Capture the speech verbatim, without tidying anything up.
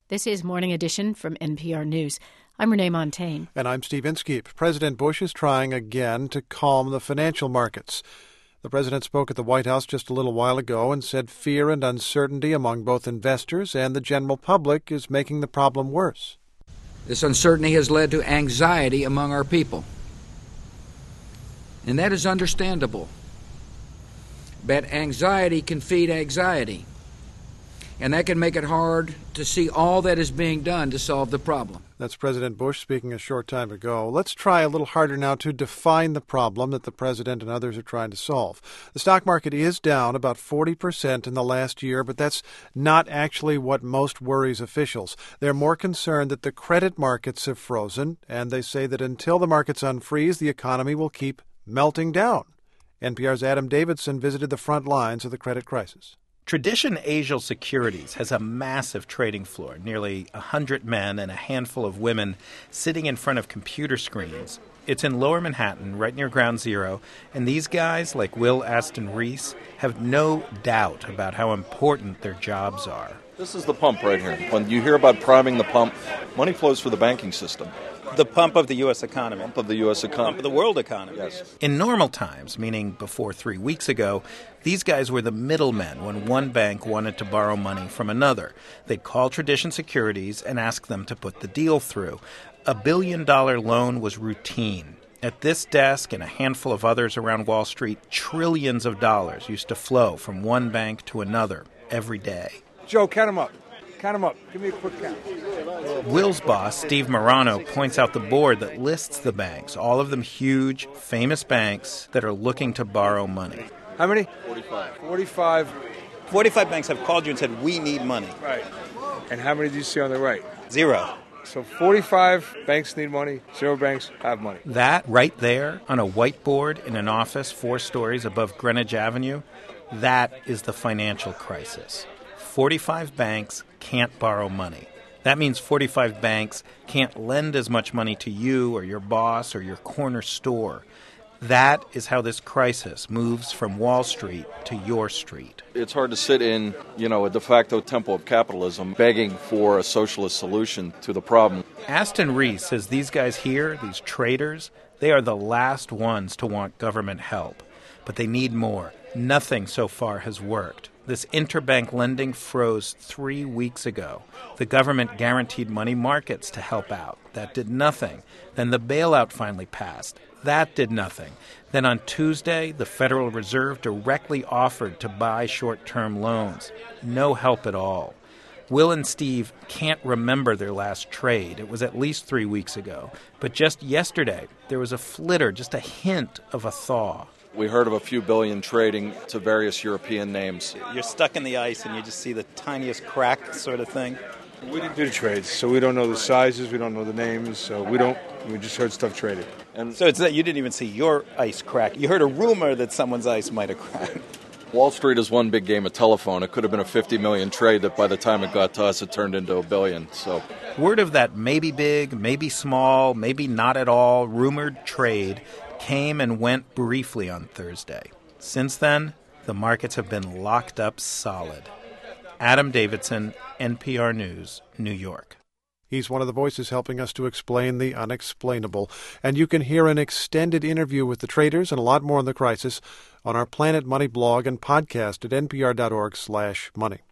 This is Morning Edition from N P R News. I'm Renee Montagne. And I'm Steve Inskeep. President Bush is trying again to calm the financial markets. The president spoke at the White House just a little while ago and said fear and uncertainty among both investors and the general public is making the problem worse. This uncertainty has led to anxiety among our people. And that is understandable. But anxiety can feed anxiety. And that can make it hard to see all that is being done to solve the problem. That's President Bush speaking a short time ago. Let's try a little harder now to define the problem that the president and others are trying to solve. The stock market is down about forty percent in the last year, but that's not actually what most worries officials. They're more concerned that the credit markets have frozen, and they say that until the markets unfreeze, the economy will keep melting down. N P R's Adam Davidson visited the front lines of the credit crisis. Tradition Asian Securities has a massive trading floor, nearly one hundred men and a handful of women sitting in front of computer screens. It's in Lower Manhattan, right near Ground Zero, and these guys, like Will Aston Reese, have no doubt about how important their jobs are. This is the pump right here. When you hear about priming the pump, money flows for the banking system. The pump of the U S economy. Pump of the U S economy. Pump of the world economy. Yes. In normal times, meaning before three weeks ago, these guys were the middlemen when one bank wanted to borrow money from another. They'd call Tradition Securities and ask them to put the deal through. A billion-dollar loan was routine. At this desk and a handful of others around Wall Street, trillions of dollars used to flow from one bank to another every day. Joe, count them up. Count them up. Give me a quick count. Will's boss, Steve Marano, points out the board that lists the banks, all of them huge, famous banks that are looking to borrow money. How many? forty-five. forty-five. forty-five banks have called you and said, we need money. Right. And how many do you see on the right? Zero. So forty-five banks need money, zero banks have money. That right there on a whiteboard in an office four stories above Greenwich Avenue, that is the financial crisis. forty-five banks can't borrow money. That means forty-five banks can't lend as much money to you or your boss or your corner store. That is how this crisis moves from Wall Street to your street. It's hard to sit in, you know, a de facto temple of capitalism begging for a socialist solution to the problem. Aston Reese says these guys here, these traders, they are the last ones to want government help. But they need more. Nothing so far has worked. This interbank lending froze three weeks ago. The government guaranteed money markets to help out. That did nothing. Then the bailout finally passed. That did nothing. Then on Tuesday, the Federal Reserve directly offered to buy short-term loans. No help at all. Will and Steve can't remember their last trade. It was at least three weeks ago. But just yesterday, there was a flitter, just a hint of a thaw. We heard of a few billion trading to various European names. You're stuck in the ice and you just see the tiniest crack sort of thing. We didn't do the trades, so we don't know the sizes, we don't know the names, so we don't, we just heard stuff traded. And so it's that you didn't even see your ice crack. You heard a rumor that someone's ice might have cracked. Wall Street is one big game of telephone. It could have been a fifty million trade that by the time it got to us, it turned into a billion. So, word of that maybe big, maybe small, maybe not at all rumored trade came and went briefly on Thursday. Since then, the markets have been locked up solid. Adam Davidson, N P R News, New York. He's one of the voices helping us to explain the unexplainable. And you can hear an extended interview with the traders and a lot more on the crisis on our Planet Money blog and podcast at npr.org slash money.